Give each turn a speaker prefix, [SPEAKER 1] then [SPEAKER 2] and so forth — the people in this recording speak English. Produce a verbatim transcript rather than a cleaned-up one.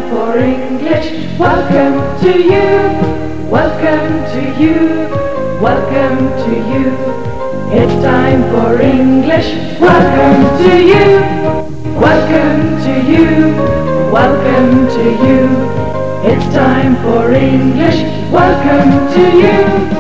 [SPEAKER 1] for English. Welcome to you, welcome to you, welcome to you. It's time for English. Welcome to you, welcome to you, welcome to you. It's time for English. Welcome to you.